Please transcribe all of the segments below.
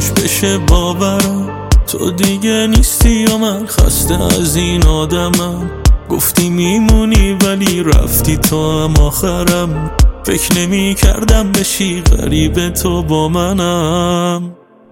کاش بشه باورم تو دیگه نیستی و من خسته از این آدمم. گفتی میمونی ولی رفتی تو هم آخرم. فکر نمی کردم بشی غریب تو با منم.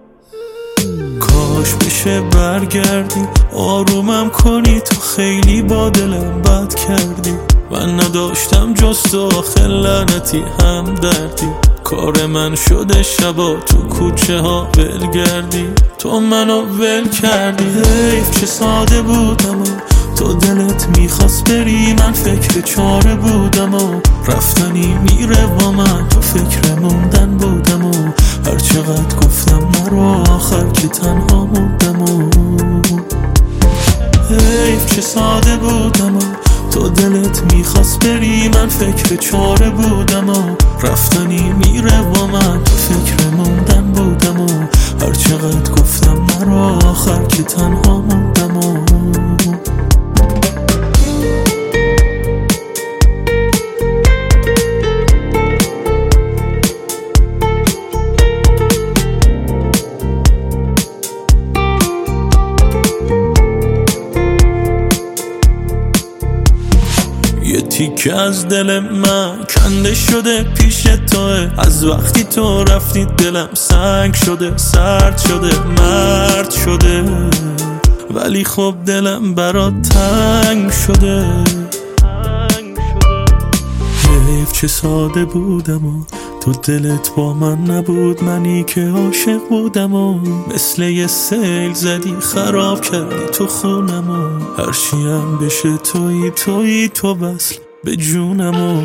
کاش بشه برگردی آرومم کنی، تو خیلی با دلم بد کردی. من نداشتم جز تو آخه لعنتی هم دردی. کار من شده شبا تو کوچه ها ولگردی. تو منو ول کردی. حیف چه ساده بودم و تو دلت میخواست بری، من فکر چاره بودم و رفتنی میره با من. تو فکر موندن بودم و هر چقدر گفتم نرو آخر که تنها موندم و حیف چه ساده بودم و تو دلت میخواست بری، من فکر چاره بودم و رفتنی میره با من. تو فکر موندن بودم و هر چقدر گفتم نرو آخر که تنها موندم و یه تیکه از دل من کنده شده پیش توه. از وقتی تو رفتی دلم سنگ شده، سرد شده، مرد شده. ولی خب دلم برات تنگ شده. حیف چه ساده بودم و تو دلت با من نبود. منی که عاشق بودم و مثل یه سیل زدی خراب کردی تو خونم و هرچی هم بشه تویی تو وصل به جونم و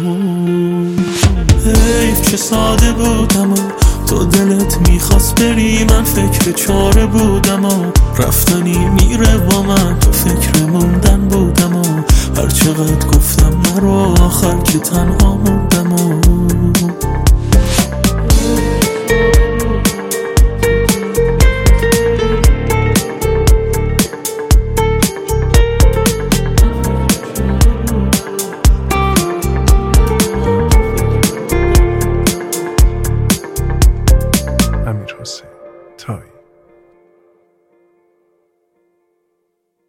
حیف چه ساده بودم و تو دلت میخواست بری، من فکر چاره بودم و رفتنی میره با من. تو فکر موندن بودم و هر چقدر گفتم نرو آخر که تنها موندم و